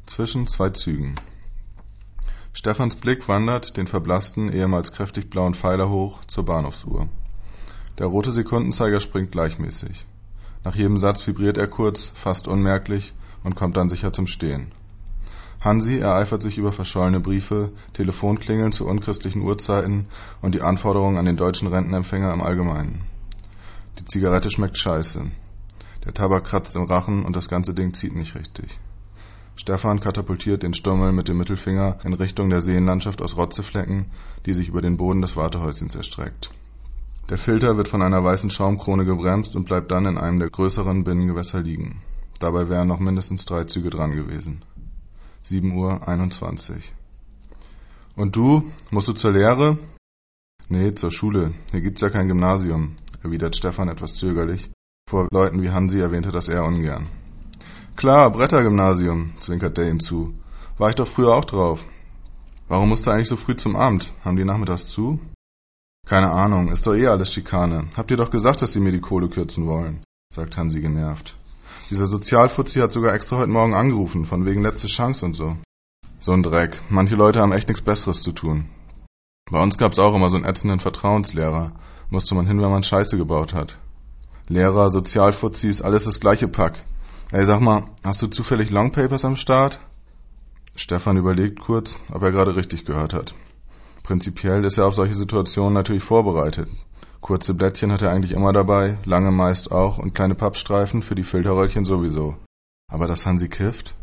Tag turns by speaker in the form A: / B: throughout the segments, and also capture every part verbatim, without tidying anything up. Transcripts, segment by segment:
A: Zwischen zwei Zügen. Stefans Blick wandert den verblassten, ehemals kräftig blauen Pfeiler hoch zur Bahnhofsuhr. Der rote Sekundenzeiger springt gleichmäßig. Nach jedem Satz vibriert er kurz, fast unmerklich, und kommt dann sicher zum Stehen. Hansi ereifert sich über verschollene Briefe, Telefonklingeln zu unchristlichen Uhrzeiten und die Anforderungen an den deutschen Rentenempfänger im Allgemeinen. Die Zigarette schmeckt scheiße. Der Tabak kratzt im Rachen und das ganze Ding zieht nicht richtig. Stefan katapultiert den Stummel mit dem Mittelfinger in Richtung der Seenlandschaft aus Rotzeflecken, die sich über den Boden des Wartehäuschens erstreckt. Der Filter wird von einer weißen Schaumkrone gebremst und bleibt dann in einem der größeren Binnengewässer liegen. Dabei wären noch mindestens drei Züge dran gewesen. sieben Uhr einundzwanzig. Und du? Musst du zur Lehre? Nee, zur Schule. Hier gibt's ja kein Gymnasium, erwidert Stefan etwas zögerlich. Vor Leuten wie Hansi erwähnte das eher ungern. Klar, Brettergymnasium, zwinkert der ihm zu. War ich doch früher auch drauf. Warum musst du eigentlich so früh zum Amt? Haben die nachmittags zu? Keine Ahnung, ist doch eh alles Schikane. Habt ihr doch gesagt, dass sie mir die Kohle kürzen wollen, sagt Hansi genervt. Dieser Sozialfuzzi hat sogar extra heute Morgen angerufen, von wegen letzte Chance und so. So ein Dreck. Manche Leute haben echt nichts Besseres zu tun. Bei uns gab's auch immer so einen ätzenden Vertrauenslehrer. Musste man hin, wenn man Scheiße gebaut hat. Lehrer, Sozialfuzzis, alles das gleiche Pack. Ey, sag mal, hast du zufällig Longpapers am Start? Stefan überlegt kurz, ob er gerade richtig gehört hat. Prinzipiell ist er auf solche Situationen natürlich vorbereitet. Kurze Blättchen hat er eigentlich immer dabei, lange meist auch und kleine Pappstreifen für die Filterröllchen sowieso. Aber dass Hansi kifft?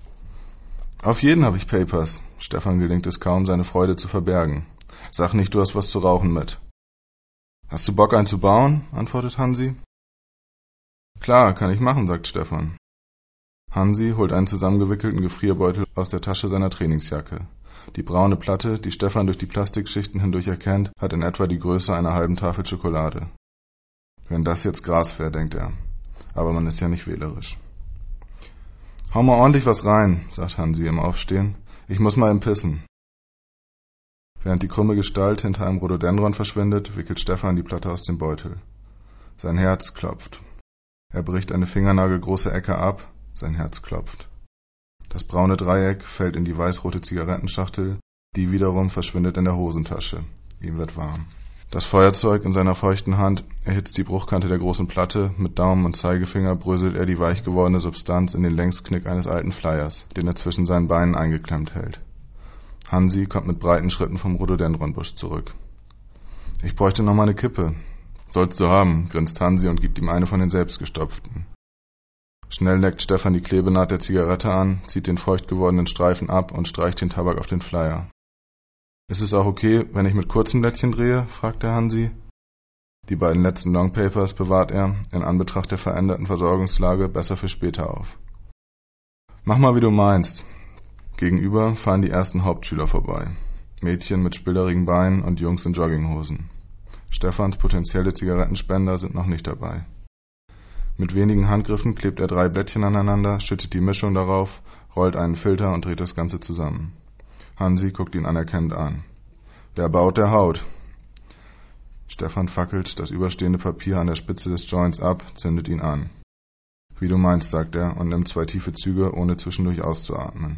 A: Auf jeden habe ich Papers. Stefan gelingt es kaum, seine Freude zu verbergen. Sag nicht, du hast was zu rauchen mit. Hast du Bock, einen zu bauen? Antwortet Hansi. Klar, kann ich machen, sagt Stefan. Hansi holt einen zusammengewickelten Gefrierbeutel aus der Tasche seiner Trainingsjacke. Die braune Platte, die Stefan durch die Plastikschichten hindurch erkennt, hat in etwa die Größe einer halben Tafel Schokolade. Wenn das jetzt Gras wäre, denkt er. Aber man ist ja nicht wählerisch. Hau mal ordentlich was rein, sagt Hansi im Aufstehen. Ich muss mal im Pissen. Während die krumme Gestalt hinter einem Rhododendron verschwindet, wickelt Stefan die Platte aus dem Beutel. Sein Herz klopft. Er bricht eine fingernagelgroße Ecke ab, sein Herz klopft. Das braune Dreieck fällt in die weißrote Zigarettenschachtel, die wiederum verschwindet in der Hosentasche. Ihm wird warm. Das Feuerzeug in seiner feuchten Hand erhitzt die Bruchkante der großen Platte, mit Daumen und Zeigefinger bröselt er die weich gewordene Substanz in den Längsknick eines alten Flyers, den er zwischen seinen Beinen eingeklemmt hält. Hansi kommt mit breiten Schritten vom Rhododendronbusch zurück. Ich bräuchte noch mal eine Kippe. Sollst du haben, grinst Hansi und gibt ihm eine von den selbstgestopften. Schnell leckt Stefan die Klebenaht der Zigarette an, zieht den feucht gewordenen Streifen ab und streicht den Tabak auf den Flyer. Ist es auch okay, wenn ich mit kurzen Blättchen drehe? Fragt der Hansi. Die beiden letzten Longpapers bewahrt er, in Anbetracht der veränderten Versorgungslage, besser für später auf. Mach mal, wie du meinst. Gegenüber fahren die ersten Hauptschüler vorbei. Mädchen mit spillerigen Beinen und Jungs in Jogginghosen. Stefans potenzielle Zigarettenspender sind noch nicht dabei. Mit wenigen Handgriffen klebt er drei Blättchen aneinander, schüttet die Mischung darauf, rollt einen Filter und dreht das Ganze zusammen. Hansi guckt ihn anerkennend an. Wer baut, der haut. Stefan fackelt das überstehende Papier an der Spitze des Joints ab, zündet ihn an. Wie du meinst, sagt er und nimmt zwei tiefe Züge, ohne zwischendurch auszuatmen.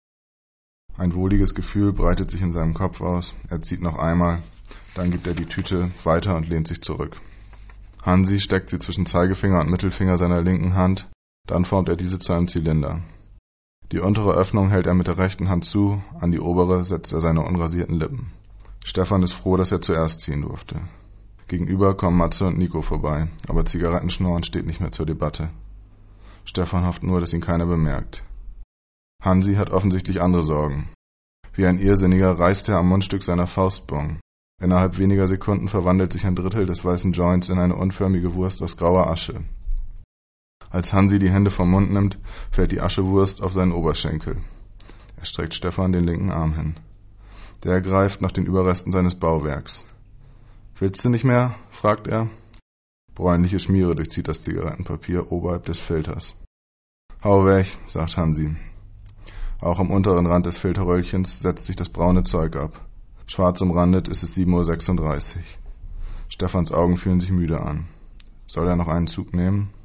A: Ein wohliges Gefühl breitet sich in seinem Kopf aus. Er zieht noch einmal, dann gibt er die Tüte weiter und lehnt sich zurück. Hansi steckt sie zwischen Zeigefinger und Mittelfinger seiner linken Hand, dann formt er diese zu einem Zylinder. Die untere Öffnung hält er mit der rechten Hand zu, an die obere setzt er seine unrasierten Lippen. Stefan ist froh, dass er zuerst ziehen durfte. Gegenüber kommen Matze und Nico vorbei, aber Zigarettenschnorren steht nicht mehr zur Debatte. Stefan hofft nur, dass ihn keiner bemerkt. Hansi hat offensichtlich andere Sorgen. Wie ein Irrsinniger reißt er am Mundstück seiner Faustbon. Innerhalb weniger Sekunden verwandelt sich ein Drittel des weißen Joints in eine unförmige Wurst aus grauer Asche. Als Hansi die Hände vom Mund nimmt, fällt die Aschewurst auf seinen Oberschenkel. Er streckt Stefan den linken Arm hin. Der greift nach den Überresten seines Bauwerks. »Willst du nicht mehr?« fragt er. Bräunliche Schmiere durchzieht das Zigarettenpapier oberhalb des Filters. »Hau weg«, sagt Hansi. Auch am unteren Rand des Filterröllchens setzt sich das braune Zeug ab. Schwarz umrandet ist es sieben Uhr sechsunddreißig. Stefans Augen fühlen sich müde an. Soll er noch einen Zug nehmen?